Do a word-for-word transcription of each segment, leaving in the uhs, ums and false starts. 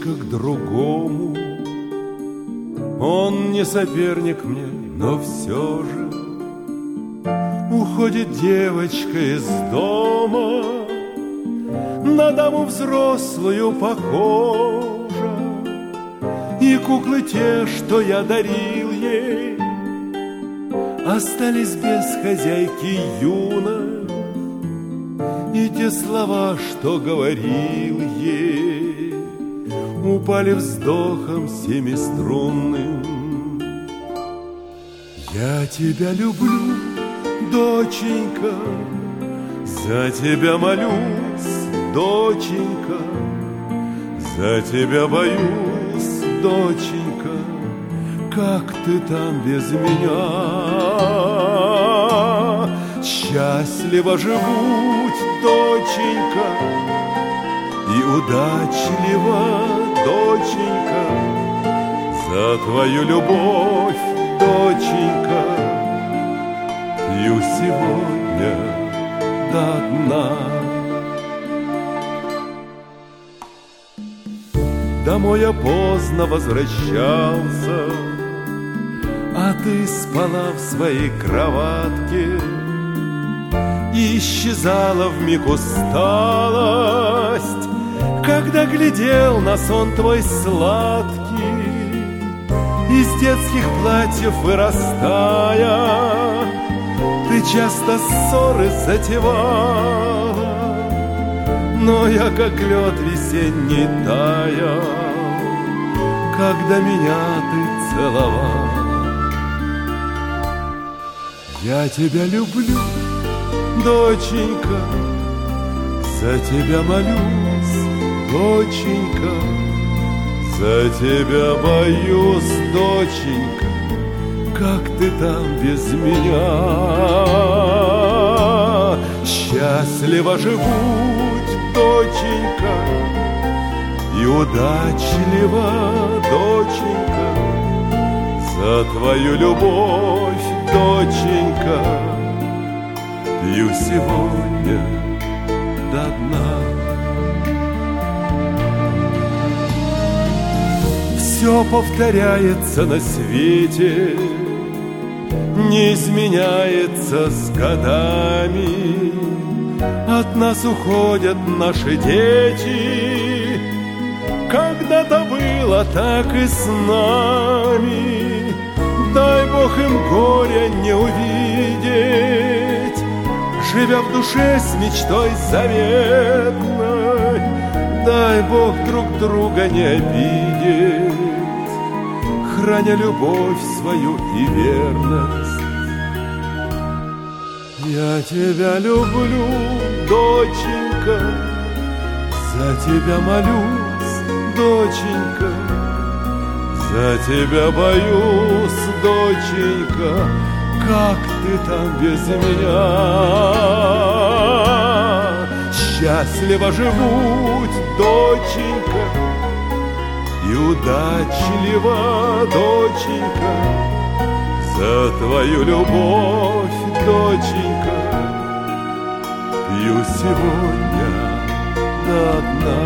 девочка к другому. Он не соперник мне, но все же уходит девочка из дома, на даму взрослую похожа, и куклы те, что я дарил ей, остались без хозяйки юной. И те слова, что говорил ей, упали вздохом семиструнным. Я тебя люблю, доченька, за тебя молюсь, доченька, за тебя боюсь, доченька, как ты там без меня. Счастливо живу, доченька, и удачлива, доченька, за твою любовь, доченька, пью сегодня до дна. Домой я поздно возвращался, а ты спала в своей кроватке. И исчезала вмиг усталость, когда глядел на сон твой сладкий. Из детских платьев вырастая, ты часто ссоры затевала, но я как лед весенний таял, когда меня ты целовал. Я тебя люблю, доченька, за тебя молюсь, доченька, за тебя боюсь, доченька, как ты там без меня. Счастливо живу, доченька, и удачлива, доченька, за твою любовь, доченька, пью сегодня до дна. Все повторяется на свете, не изменяется с годами. От нас уходят наши дети, когда-то было так и с нами. Дай Бог им горя не увидеть, живя в душе с мечтой заветной. Дай Бог друг друга не обидеть, храня любовь свою и верность. Я тебя люблю, доченька, за тебя молюсь, доченька, за тебя боюсь, доченька, как ты там без меня. Счастливо живу, доченька, и удачлива, доченька, за твою любовь, доченька, пью сегодня до дна.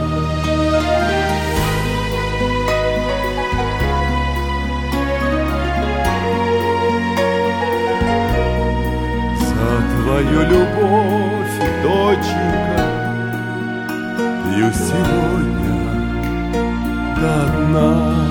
Твою любовь, доченька, пью сегодня до дна.